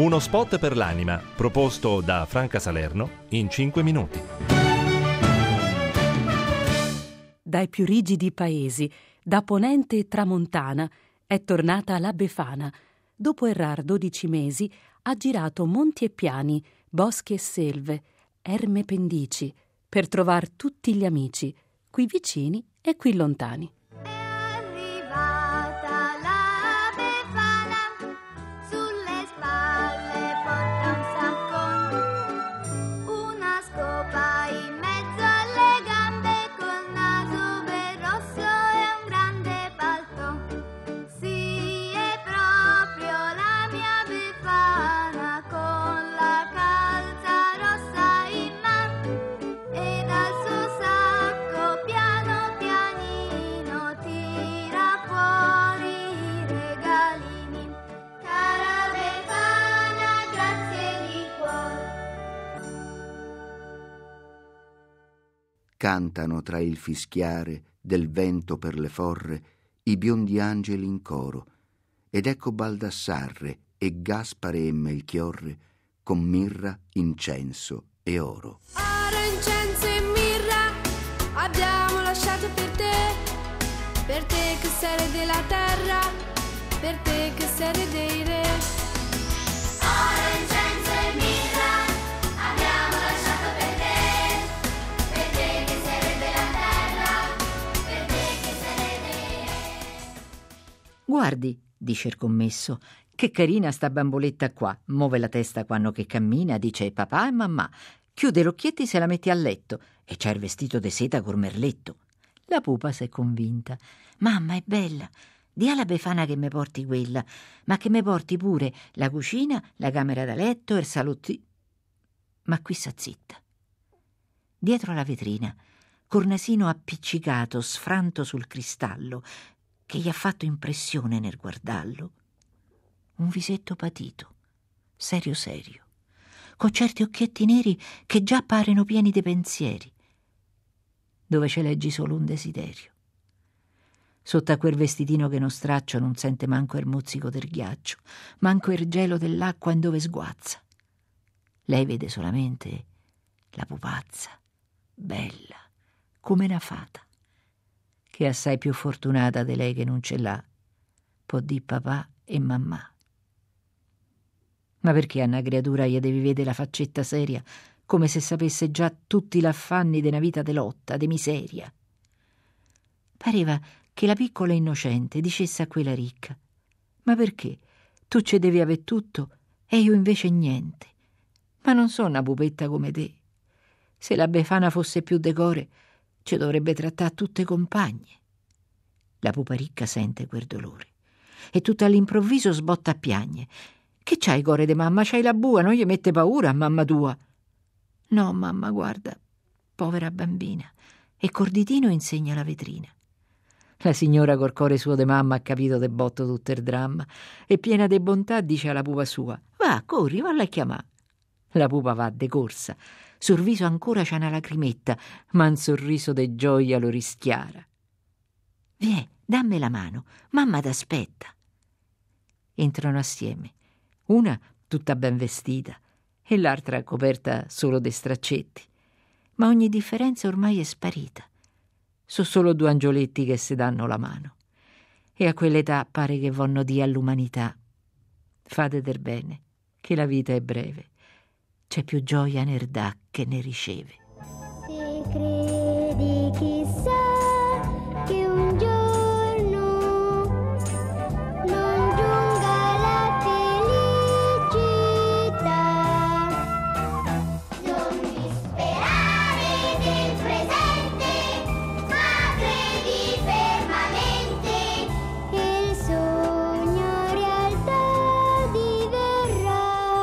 Uno spot per l'anima, proposto da Franca Salerno in 5 minuti. Dai più rigidi paesi, da Ponente e Tramontana, è tornata la Befana. Dopo errar 12 mesi, ha girato monti e piani, boschi e selve, erme e pendici, per trovar tutti gli amici, qui vicini e qui lontani. Cantano tra il fischiare del vento per le forre i biondi angeli in coro, ed ecco Baldassarre e Gaspare e Melchiorre con mirra, incenso e oro. Oro, incenso e mirra abbiamo lasciato per te che sei re della terra, per te che sei re dei re. Oro, incenso e mirra abbiamo lasciato per te che sei re della terra, per te che sei re dei re. Guardi, dice il commesso, che carina sta bamboletta qua, muove la testa quando che cammina, dice papà e mamma, chiude l'occhietti se la mette a letto e c'ha il vestito de seta col merletto. La pupa s'è convinta. Mamma è bella, di alla Befana che me porti quella, ma che me porti pure la cucina, la camera da letto e il salottino. Ma qui sta zitta. Dietro la vetrina, col nasino appiccicato, sfranto sul cristallo, che gli ha fatto impressione nel guardarlo, un visetto patito, serio serio, con certi occhietti neri che già pareno pieni de pensieri, dove ce leggi solo un desiderio. Sotto a quel vestitino che non straccio non sente manco il mozzico del ghiaccio, manco il gelo dell'acqua in dove sguazza. Lei vede solamente la pupazza, bella, come una fata, che è assai più fortunata di lei che non ce l'ha, può di papà e mamma. Ma perché a una creatura gli devi vedere la faccetta seria, come se sapesse già tutti gli affanni de una vita de lotta, de miseria? Pareva che la piccola innocente dicesse a quella ricca: ma perché tu ce devi aver tutto e io invece niente? Ma non sono una pupetta come te. Se la Befana fosse più decore, ci dovrebbe trattare tutte compagne. La pupa ricca sente quel dolore e tutto all'improvviso sbotta a piagne. Che c'hai core de mamma? C'hai la bua, non gli mette paura a mamma tua? No, mamma, guarda, povera bambina. E Corditino insegna la vetrina. La signora col core suo de mamma ha capito de botto tutto il dramma e piena de bontà dice alla pupa sua: va, corri, valla a chiamare. La pupa va de corsa. Sul viso ancora c'ha una lacrimetta, ma un sorriso de gioia lo rischiara. Vieni, dammi la mano, mamma t'aspetta. Entrano assieme, una tutta ben vestita e l'altra coperta solo de straccetti, ma ogni differenza ormai è sparita. Sono solo due angioletti che si danno la mano e a quell'età pare che vonno dire all'umanità: fate del bene, che la vita è breve, c'è più gioia nel dà che ne riceve. Se credi chissà che un giorno non giunga la felicità, non disperare del presente, ma credi fermamente che il sogno realtà diverrà.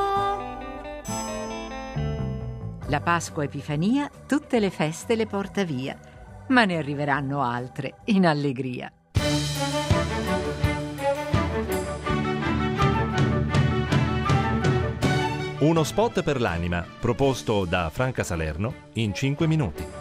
La Pasqua Epifania tutte le feste le porta via, ma ne arriveranno altre in allegria. Uno spot per l'anima, proposto da Franca Salerno in 5 minuti.